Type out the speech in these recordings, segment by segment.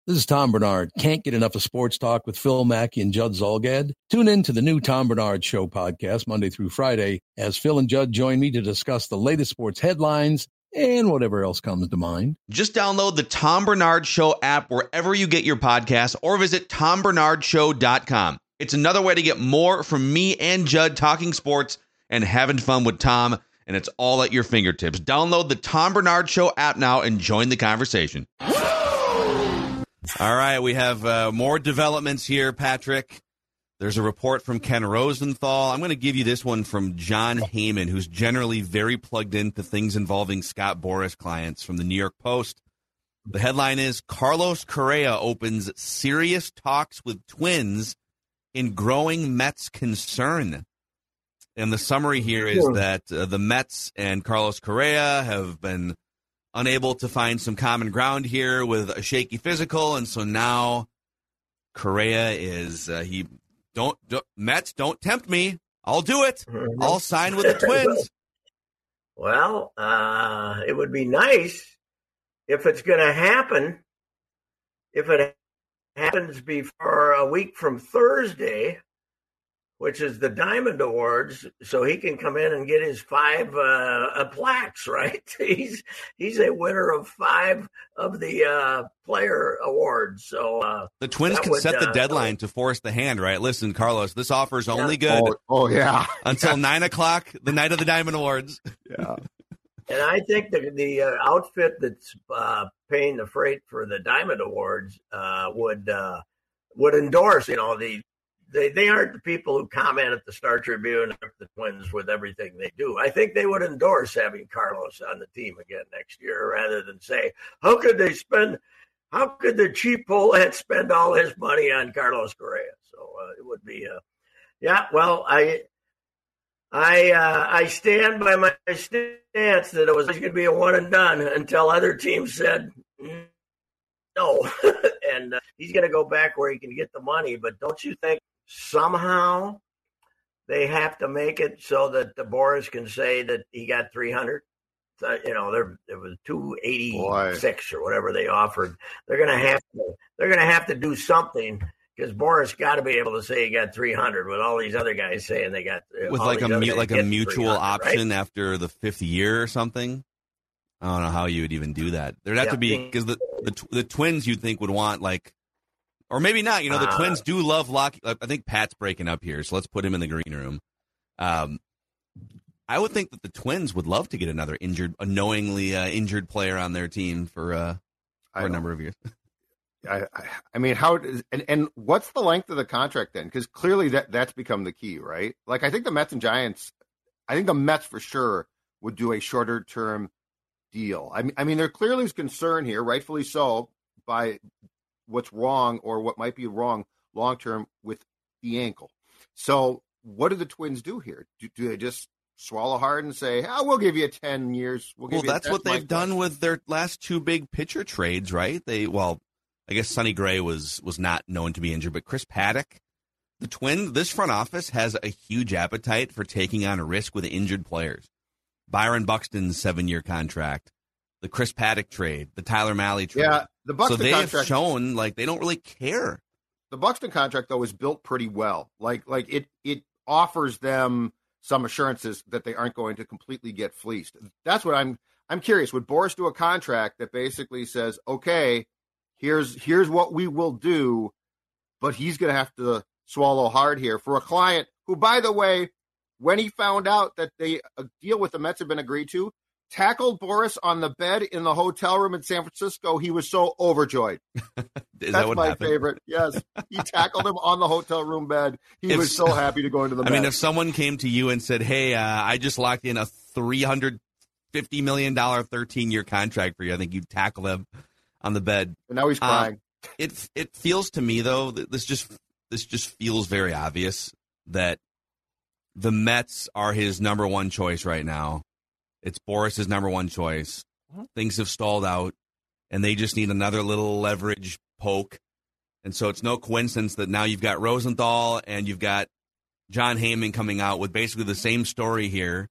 This is Tom Bernard. Can't get enough of sports talk with Phil Mackey and Judd Zolgad? Tune in to the new Tom Bernard Show podcast Monday through Friday as Phil and Judd join me to discuss the latest sports headlines and whatever else comes to mind. Just download the Tom Bernard Show app wherever you get your podcasts or visit tombernardshow.com. It's another way to get more from me and Judd talking sports and having fun with Tom, and it's all at your fingertips. Download the Tom Bernard Show app now and join the conversation. All right, we have more developments here, Patrick. There's a report from Ken Rosenthal. I'm going to give you this one from John Heyman, who's generally very plugged into things involving Scott Boras clients, from the New York Post. The headline is, Carlos Correa opens serious talks with Twins in growing Mets concern. And the summary here is that the Mets and Carlos Correa have been unable to find some common ground here with a shaky physical, and so now Correa is Mets, don't tempt me. I'll do it. I'll sign with the Twins. Well, it would be nice if it's going to happen. If it happens before a week from Thursday, which is the Diamond Awards, so he can come in and get his 5 plaques, right? He's a winner of 5 of the player awards. So the Twins can set the deadline to force the hand, right? Listen, Carlos, this offer's only good. Yeah. Until 9 o'clock, the night of the Diamond Awards. Yeah. And I think the outfit that's paying the freight for the Diamond Awards would endorse, They aren't the people who comment at the Star Tribune or the Twins with everything they do. I think they would endorse having Carlos on the team again next year, rather than say, how could the cheap Poland spend all his money on Carlos Correa? So it would be, well, I stand by my stance that it was going to be a one and done until other teams said no. And he's going to go back where he can get the money. But don't you think somehow they have to make it so that the Boras can say that he got 300? It was 286 or whatever they offered. They're going to have to do something, because Boras got to be able to say he got 300 with all these other guys saying they got with like a mutual option, right? After the 5th year or something. I don't know how you would even do that. There'd have to be, because the Twins, you'd think, would want, like, or maybe not. The Twins do love Locke. I think Pat's breaking up here, so let's put him in the green room. I would think that the Twins would love to get another knowingly injured player on their team for a number of years. I mean, how and what's the length of the contract then? Because clearly that's become the key, right? Like, I think the Mets and Giants, I think the Mets for sure would do a shorter term deal. I mean, there clearly is concern here, rightfully so, by what's wrong or what might be wrong long term with the ankle. So what do the Twins do here? Do they just swallow hard and say, we'll give you 10 years? That's what they've done with their last 2 big pitcher trades, right? I guess Sonny Gray was not known to be injured, but Chris Paddock, the Twins, this front office has a huge appetite for taking on a risk with injured players. Byron Buxton's 7-year contract, the Chris Paddock trade, the Tyler Mahle trade. Yeah, the Buxton so they contract, have shown like they don't really care. The Buxton contract, though, is built pretty well. Like it offers them some assurances that they aren't going to completely get fleeced. That's what I'm curious. Would Boras do a contract that basically says, okay, here's what we will do, but he's going to have to swallow hard here for a client who, by the way, when he found out that a deal with the Mets had been agreed to, tackled Boras on the bed in the hotel room in San Francisco. He was so overjoyed. That's my favorite. Yes. He tackled him on the hotel room bed. He was so happy to go into the Mets. I mean, if someone came to you and said, hey, I just locked in a $350 million 13-year contract for you, I think you'd tackle him on the bed. And now he's crying. It feels to me, though, that this just feels very obvious that the Mets are his number one choice right now. It's Boras' number one choice. Things have stalled out, and they just need another little leverage poke. And so it's no coincidence that now you've got Rosenthal and you've got John Heyman coming out with basically the same story here.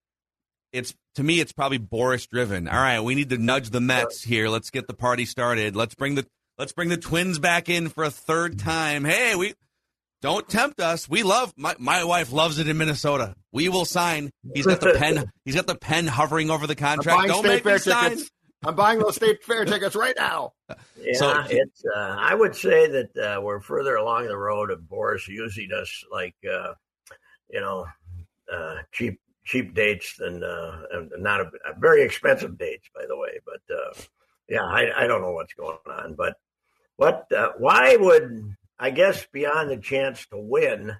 To me, it's probably Boras driven. All right, we need to nudge the Mets here. Let's get the party started. Let's bring Let's bring the Twins back in for a third time. Hey, we don't tempt us. We love my wife loves it in Minnesota. We will sign. He's got the pen. He's got the pen hovering over the contract. Don't make me sign. I'm buying those State Fair tickets right now. Yeah, So- it's. I would say that we're further along the road of Boris using us like, cheap dates and not a very expensive dates, by the way. But I don't know what's going on. But why would, I guess, beyond the chance to win,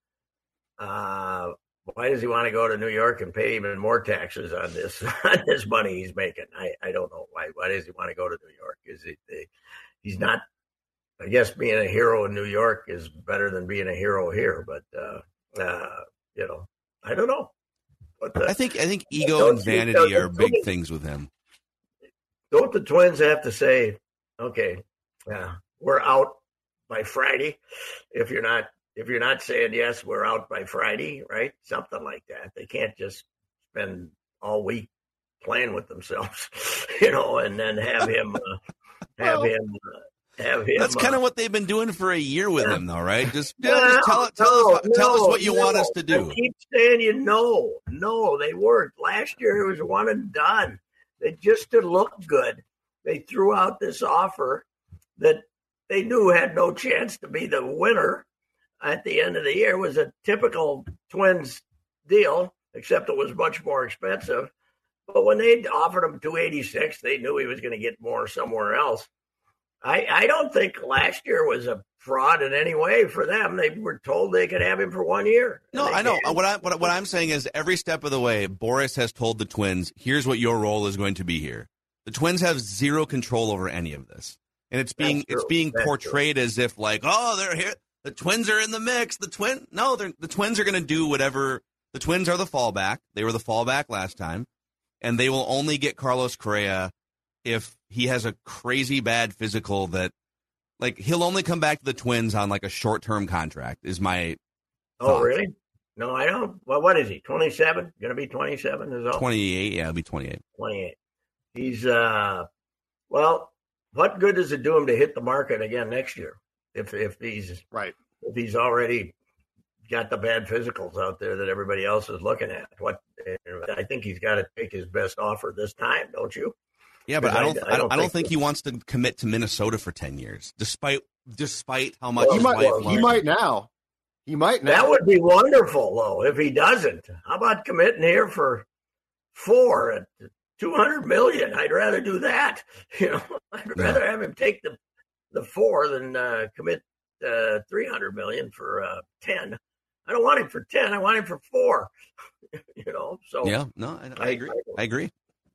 why does he want to go to New York and pay even more taxes on this money he's making? I don't know why. Why does he want to go to New York? He's not? I guess being a hero in New York is better than being a hero here. But I don't know. I think ego and vanity are big things with him. Don't the Twins have to say, okay, we're out by Friday? If you're not saying yes, we're out by Friday, right? Something like that. They can't just spend all week playing with themselves, and then have him have him. That's kind of what they've been doing for a year with him, though, right? Just tell us what you want us to do. I keep saying no, they weren't. Last year it was one and done. They just to look good, they threw out this offer that they knew had no chance to be the winner at the end of the year. It was a typical Twins deal, except it was much more expensive. But when they offered him $286, they knew he was going to get more somewhere else. I don't think last year was a fraud in any way for them. They were told they could have him for 1 year. No, I know. What I'm saying is every step of the way, Boris has told the Twins, here's what your role is going to be here. The Twins have zero control over any of this. And it's being portrayed as if like, oh, they're here. The Twins are in the mix. The Twins are going to do whatever. The Twins are the fallback. They were the fallback last time. And they will only get Carlos Correa if he has a crazy bad physical that, like, he'll only come back to the Twins on, like, a short-term contract is my thought. Oh, really? No, I don't. Well, what is he, 27? Going to be 27 is all? 28, yeah, it'll be 28. 28. He's, well, what good does it do him to hit the market again next year if he's right? If he's already got the bad physicals out there that everybody else is looking at? I think he's got to take his best offer this time, don't you? Yeah, but I don't think he wants to commit to Minnesota for 10 years, despite how much he might now. That would be wonderful, though, if he doesn't. How about committing here for 4 at $200 million? I'd rather do that. I'd rather have him take the 4 than commit $300 million for 10. I don't want him for 10. I want him for 4. So yeah, no, I agree. I agree.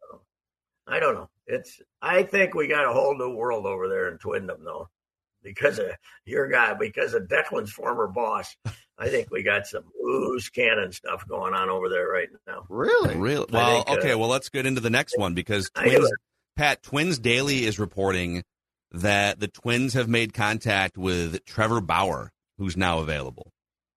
I don't know. I think we got a whole new world over there in Twindom, though, because of your guy, because of Declan's former boss. I think we got some loose cannon stuff going on over there right now. Really? Well, okay. Well, let's get into the next one because Twins Daily is reporting that the Twins have made contact with Trevor Bauer, who's now available.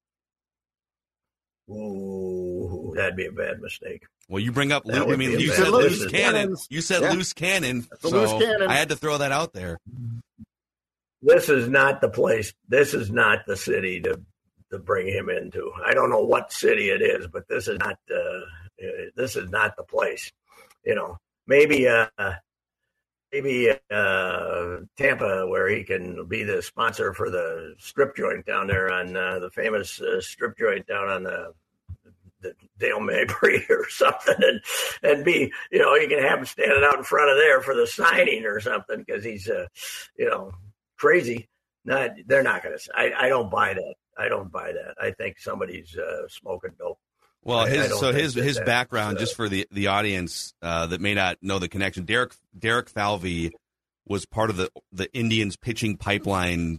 Ooh, that'd be a bad mistake. Well, you bring up you said loose cannon. You said loose cannon. So loose cannon. I had to throw that out there. This is not the place. This is not the city to bring him into. I don't know what city it is, but this is not the place. Maybe Tampa, where he can be the sponsor for the strip joint down there on the famous strip joint down on the Dale Mabry or something, and be, you can have him standing out in front of there for the signing or something because he's, crazy. They're not going to. I don't buy that. I don't buy that. I think somebody's smoking dope. Well, his background, just for the audience that may not know the connection, Derek Falvey was part of the Indians pitching pipeline,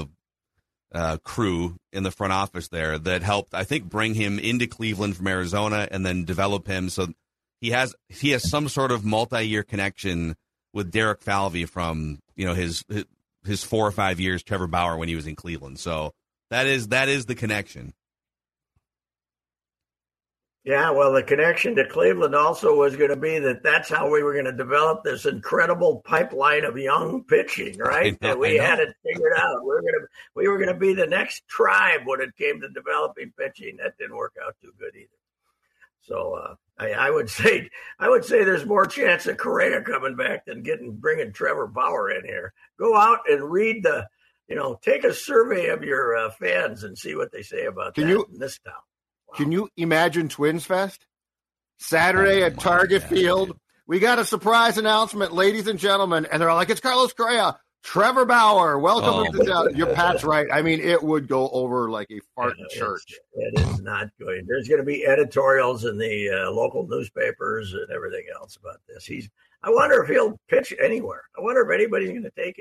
crew in the front office there that helped, I think, bring him into Cleveland from Arizona and then develop him. So he has some sort of multi-year connection with Derek Falvey from his 4 or 5 years, Trevor Bauer, when he was in Cleveland. So that is the connection. Yeah, well, the connection to Cleveland also was going to be that's how we were going to develop this incredible pipeline of young pitching, right? That we had it figured out. We were going to be the next tribe when it came to developing pitching. That didn't work out too good either. So I would say there's more chance of Correa coming back than bringing Trevor Bauer in here. Go out and read take a survey of your fans and see what they say about that in this town. Wow. Can you imagine Twins Fest? Saturday at Target Field. We got a surprise announcement, ladies and gentlemen. And they're all like, it's Carlos Correa, Trevor Bauer. Welcome to the town. Your Pat's right. I mean, it would go over like a fart in church. It is not going. There's going to be editorials in the local newspapers and everything else about this. I wonder if he'll pitch anywhere. I wonder if anybody's going to take him.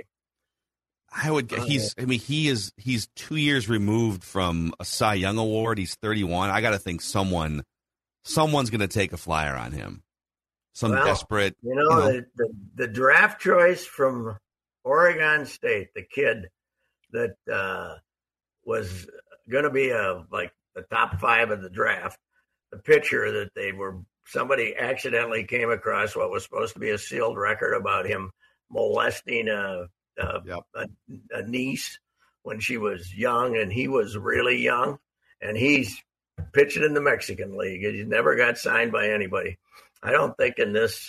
He's 2 years removed from a Cy Young Award. He's 31. I got to think someone's going to take a flyer on hhim. Desperate. The draft choice from Oregon State, the kid that was going to be like the top 5 of the draft, the pitcher that somebody accidentally came across what was supposed to be a sealed record about him molesting a niece when she was young, and he was really young, and he's pitching in the Mexican League. He never got signed by anybody. I don't think in this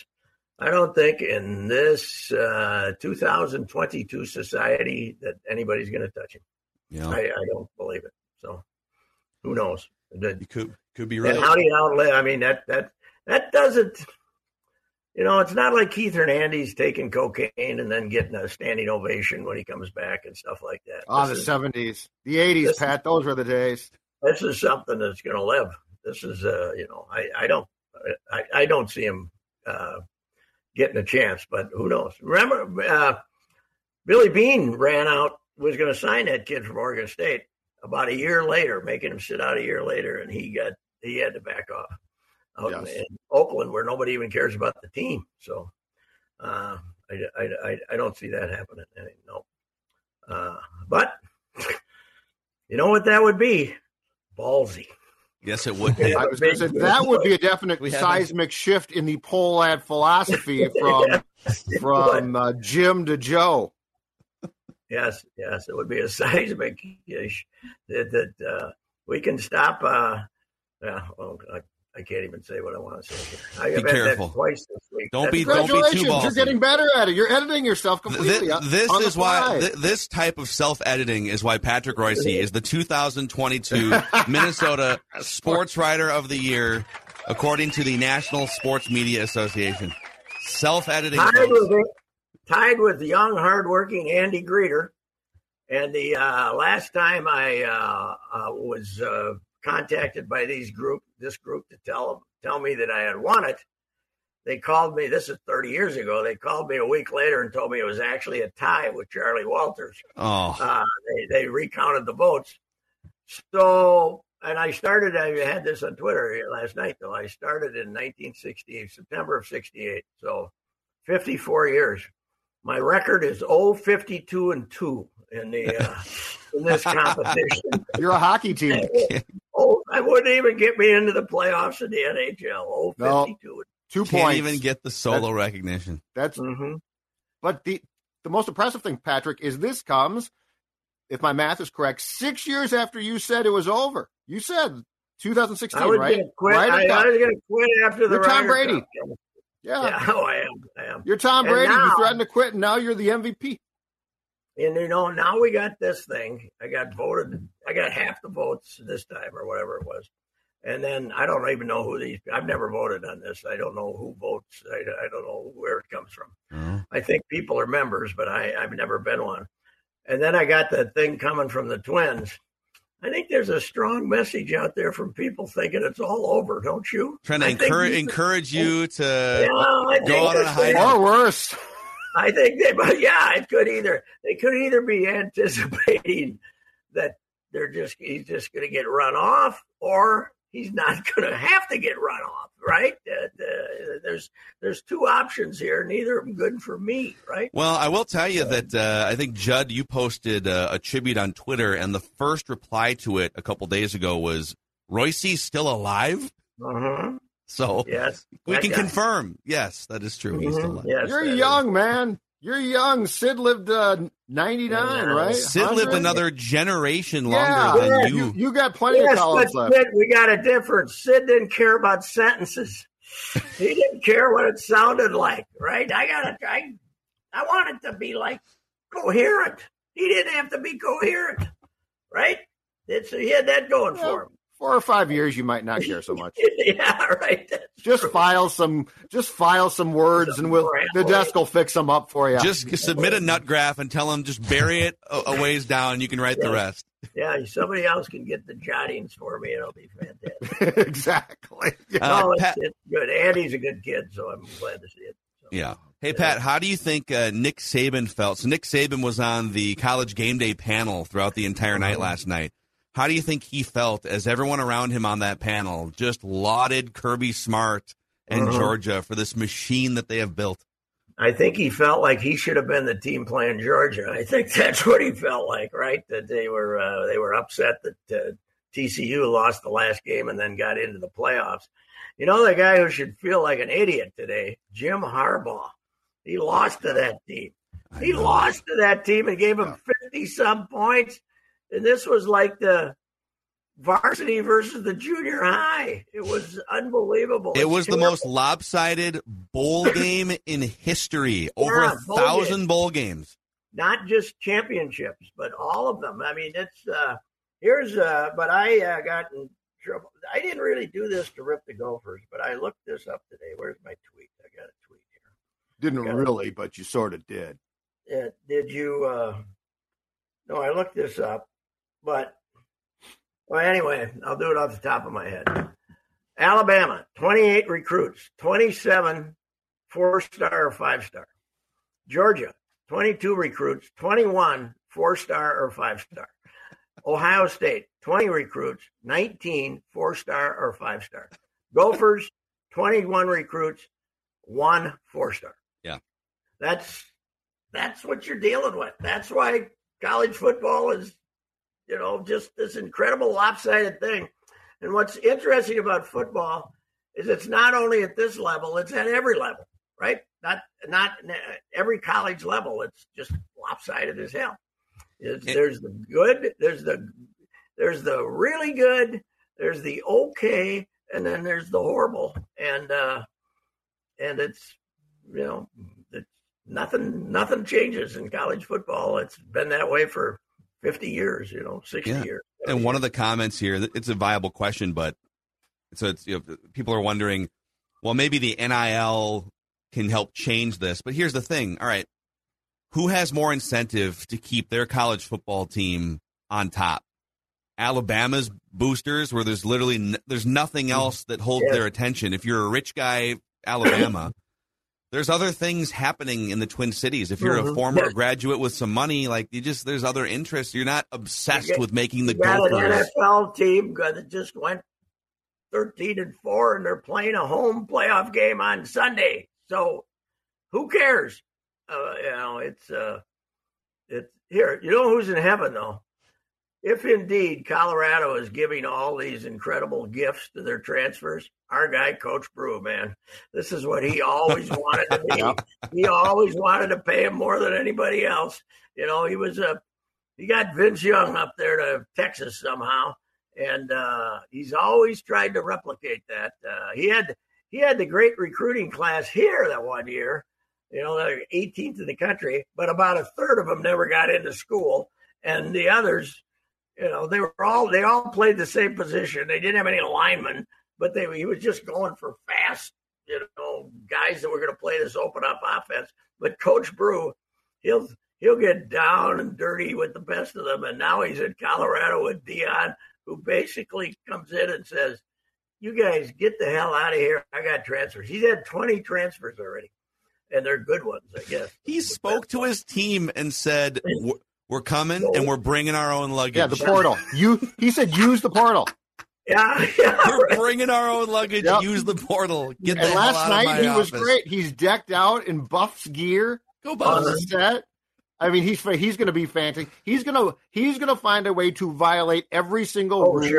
2022 society that anybody's going to touch him. Yeah. I don't believe it. So who knows? You could be right. And how do you outlive? I mean, that doesn't. It's not like Keith Hernandez taking cocaine and then getting a standing ovation when he comes back and stuff like that. The 70s. The 80s, Pat, those were the days. This is something that's going to live. This is, I don't see him getting a chance, but who knows? Remember, Billy Beane was going to sign that kid from Oregon State about a year later, making him sit out a year later, and he had to back off. In Oakland, where nobody even cares about the team. So I don't see that happening. No. But you know what that would be? Ballsy. Yes, it would be. I was going to say, that would be a definite seismic shift in the Pohlad philosophy from Jim to Joe. Yes, it would be a seismic that we can stop. I can't even say what I want to say here. Be careful. That twice this week. Don't be too ballsy. You're getting better at it. You're editing yourself completely. This is why this type of self-editing is why Patrick Royce is the 2022 Minnesota Sports Writer of the Year, according to the National Sports Media Association. Self-editing. Tied with young, hardworking Andy Greeter. And the last time I was contacted by this group to tell me that I had won it, they called me. This is 30 years ago. They called me a week later and told me it was actually a tie with Charlie Walters. They recounted the votes. So, and I had this on Twitter last night, though. I started in 1968, September of 68. So 54 years. My record is 0-52-2 in this competition. You're a hockey team. I wouldn't even get me into the playoffs in the NHL. 0-52-2. 2 points. Can't even get the solo recognition. That's. Mm-hmm. But the most impressive thing, Patrick, is this comes, if my math is correct, 6 years after you said it was over. You said 2016, right? I was going to quit after the You're Tom Brady. Cup. Yeah. I am. You're Tom Brady. You threatened to quit, and now you're the MVP. And, now we got this thing. I got half the votes this time or whatever it was. And then I don't even know who I've never voted on this. I don't know who votes. I don't know where it comes from. Mm-hmm. I think people are members, but I've never been one. And then I got the thing coming from the Twins. I think there's a strong message out there from people thinking it's all over, don't you? Trying to encourage you to go out on a high note. Or worse. I think it could either be anticipating that he's just going to get run off, or he's not going to have to get run off, right? There's two options here, neither of them good for me, right? Well, I will tell you that I think, Judd, you posted a tribute on Twitter, and the first reply to it a couple days ago was, Royce still alive? Uh-huh. So yes, we can confirm. Yes, that is true. He's still alive. Yes, You're young, man. You're young. Sid lived 99, right? Sid 100? lived another generation longer than you. You got plenty of college left. Sid, we got a difference. Sid didn't care about sentences. He didn't care what it sounded like, right? I want it to be like coherent. He didn't have to be coherent, right? He had that going for him. 4 or 5 years, you might not care so much. Yeah, right. Just file some words, and the desk will fix them up for you. Just submit a nut graph and tell them just bury it a ways down, and you can write the rest. Yeah, somebody else can get the jottings for me, and it'll be fantastic. Exactly. It's good. Andy's a good kid, so I'm glad to see it. So, yeah. Hey, Pat, how do you think Nick Saban felt? So Nick Saban was on the College Game Day panel throughout the entire night last night. How do you think he felt as everyone around him on that panel just lauded Kirby Smart and Georgia for this machine that they have built? I think he felt like he should have been the team playing Georgia. I think that's what he felt like, right? That they were upset that TCU lost the last game and then got into the playoffs. You know, the guy who should feel like an idiot today, Jim Harbaugh. He lost to that team. He lost to that team and gave him 50-some points. And this was like the varsity versus the junior high. It was unbelievable. It was the most lopsided bowl game in history. Over 1,000 bowl games. Not just championships, but all of them. I mean, it's but I got in trouble. I didn't really do this to rip the Gophers, but I looked this up today. Where's my tweet? I got a tweet here. Didn't really, but you sort of did. Did you? No, I looked this up. But, well, anyway, I'll do it off the top of my head. Alabama, 28 recruits, 27 4-star or 5-star. Georgia, 22 recruits, 21 4-star or 5-star. Ohio State, 20 recruits, 19 4-star or 5-star. Gophers, 21 recruits, 1 4-star. Yeah. That's what you're dealing with. That's why college football is, just this incredible lopsided thing. And what's interesting about football is it's not only at this level, it's at every level, right? Not every college level. It's just lopsided as hell. There's the good, there's the really good, there's the okay, and then there's the horrible. And it's, it's nothing changes in college football. It's been that way for 50 years, 60 years. And one of the comments here, it's a viable question, but it's people are wondering, well, maybe the NIL can help change this. But here's the thing. All right. Who has more incentive to keep their college football team on top? Alabama's boosters, where there's nothing else that holds their attention. If you're a rich guy, Alabama, there's other things happening in the Twin Cities. If you're a former graduate with some money, there's other interests. You're not obsessed with making the Gophers. You got an NFL team that just went 13-4, and they're playing a home playoff game on Sunday. So who cares? It's here. You know who's in heaven, though? If indeed Colorado is giving all these incredible gifts to their transfers, our guy, Coach Brew, man, this is what he always wanted to be. He always wanted to pay him more than anybody else. He got Vince Young up there to Texas somehow, and he's always tried to replicate that. He had the great recruiting class here that one year. They're 18th in the country, but about a third of them never got into school, and the others. They all played the same position. They didn't have any linemen, but he was just going for fast, guys that were going to play this open up offense. But Coach Brew, he'll get down and dirty with the best of them. And now he's in Colorado with Dion, who basically comes in and says, "You guys get the hell out of here. I got transfers." He's had 20 transfers already, and they're good ones, I guess. He spoke to his team and said, "We're coming, and we're bringing our own luggage." Yeah, the portal. He said, use the portal. Yeah. We're bringing our own luggage. Yep. Use the portal. Get the hell last out night of my he office. was great. He's decked out in Buffs gear. Go Buffs. On the set. I mean, he's going to be fantastic. He's going to find a way to violate every single rule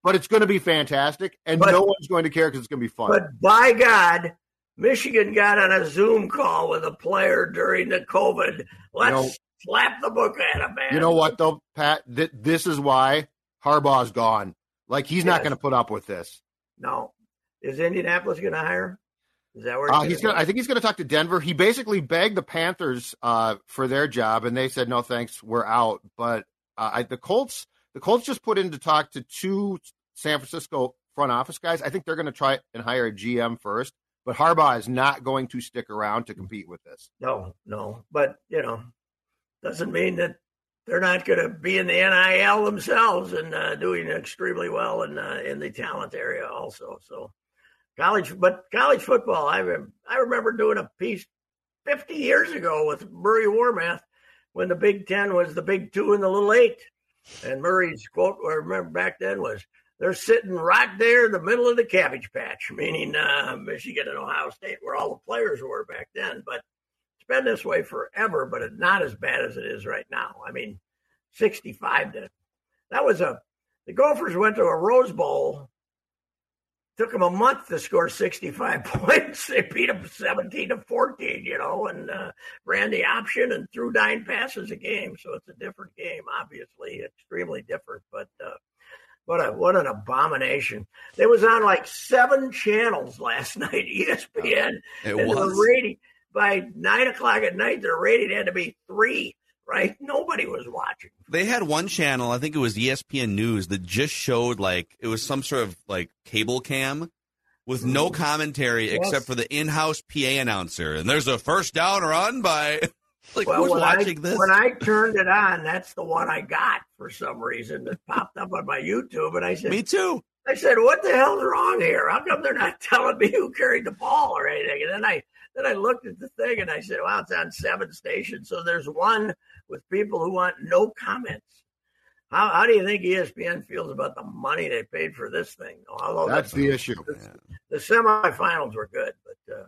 but it's going to be fantastic, and no one's going to care because it's going to be fun. But by God, Michigan got on a Zoom call with a player during the COVID. Let's slap the book at him, man. You know what, though, Pat? This is why Harbaugh's gone. Like, he's not going to put up with this. No. Is Indianapolis going to hire him? Is that where I think he's going to talk to Denver. He basically begged the Panthers for their job, and they said, no, thanks, we're out. But the Colts just put in to talk to 2 San Francisco front office guys. I think they're going to try and hire a GM first. But Harbaugh is not going to stick around to compete with this. No. But, doesn't mean that they're not going to be in the NIL themselves and doing extremely well in the talent area also. So college football, I remember doing a piece 50 years ago with Murray Warmath when the Big Ten was the Big Two and the Little Eight. And Murray's quote, I remember back then, was, they're sitting right there in the middle of the cabbage patch, meaning Michigan and Ohio State, where all the players were back then. But it's been this way forever, but it's not as bad as it is right now. I mean, 65 to the Gophers went to a Rose Bowl. Took them a month to score 65 points. They beat them 17-14, and ran the option and threw 9 passes a game. So it's a different game, obviously, extremely different. But what an abomination! It was on like 7 channels last night. ESPN. It was. The rating by 9:00 at night. Their rating had to be 3. Right? Nobody was watching. They had one channel, I think it was ESPN News, that just showed it was some sort of cable cam with no commentary except for the in-house PA announcer. And there's a first down run by who's watching this? When I turned it on, that's the one I got for some reason that popped up on my YouTube. And I said, me too. I said, what the hell's wrong here? How come they're not telling me who carried the ball or anything? And then I looked at the thing and I said, wow, it's on 7 stations. So there's one with people who want no comments. How do you think ESPN feels about the money they paid for this thing? Although that's the issue. The semifinals were good, but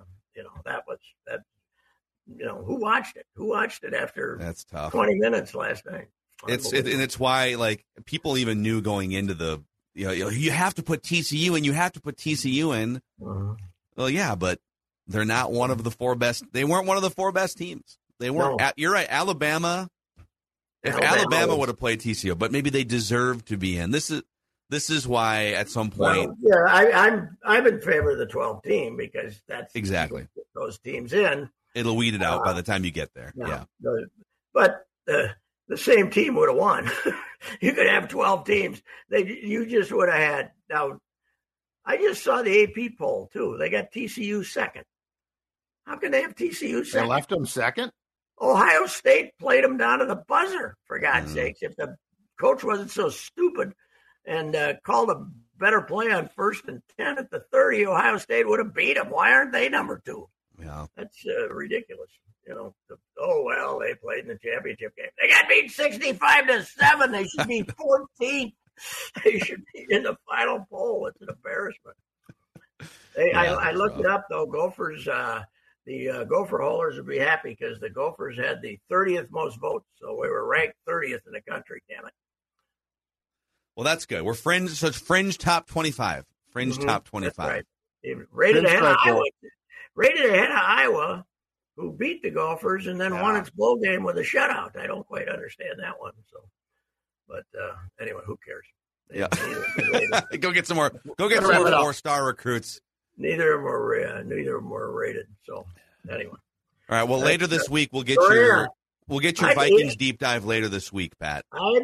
who watched it? Who watched it after that's tough. 20 minutes last night? It's why people even knew going into the you have to put TCU and you have to put TCU in. Uh-huh. Well, yeah, but they're not one of the 4 best. They weren't one of the 4 best teams. They weren't. No. You're right. Alabama. If Alabama would have played TCU, but maybe they deserve to be in. This is why at some point. Well, I'm in favor of the 12 team because that's exactly those teams in. It'll weed it out by the time you get there. Yeah. But the same team would have won. You could have 12 teams. You just would have had. Now, I just saw the AP poll too. They got TCU second. How can they have TCU second? They left them second? Ohio State played them down to the buzzer, for God's sakes. If the coach wasn't so stupid and called a better play on 1st and 10 at the 30, Ohio State would have beat them. Why aren't they number 2? Yeah. That's ridiculous. They played in the championship game. They got beat 65-7. They should be 14th. They should be in the final poll. It's an embarrassment. I looked it up, though. Gophers, the Gopher holders would be happy because the Gophers had the 30th most votes. So we were ranked 30th in the country, damn it. Well, that's good. We're fringe, so it's fringe top 25. Fringe top 25. That's right. Rated ahead of Iowa, who beat the Gophers and then won its bowl game with a shutout. I don't quite understand that one. So, but anyway, who cares? Go get some more. Go get some more 4-star recruits. Neither of them were rated. So anyway. All right. Well, later this week we'll get your Vikings deep dive later this week, Pat.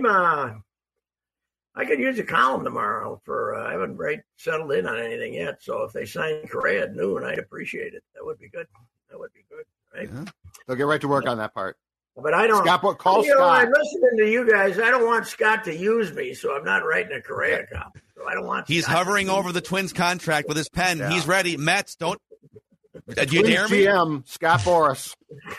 I could use a column tomorrow I haven't settled in on anything yet. So if they sign Correa at noon, I'd appreciate it. That would be good. Right? Yeah. They'll get right to work on that part. But I don't. Scott, Scott. I'm listening to you guys. I don't want Scott to use me, so I'm not writing a Correa column. So I don't want. He's Scott hovering over the Twins contract with his pen. Yeah. He's ready. Mets, don't. Do you dare me? GM Scott Boras.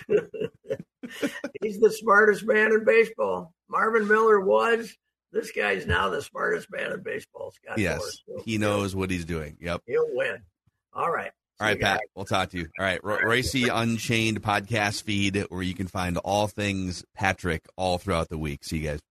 He's the smartest man in baseball. Marvin Miller was. This guy's now the smartest man in baseball, Scott. Yes, Boras. So, he knows what he's doing. Yep. He'll win. All right. All right, Pat, we'll talk to you. All right, Racey Unchained podcast feed where you can find all things Patrick all throughout the week. See you guys.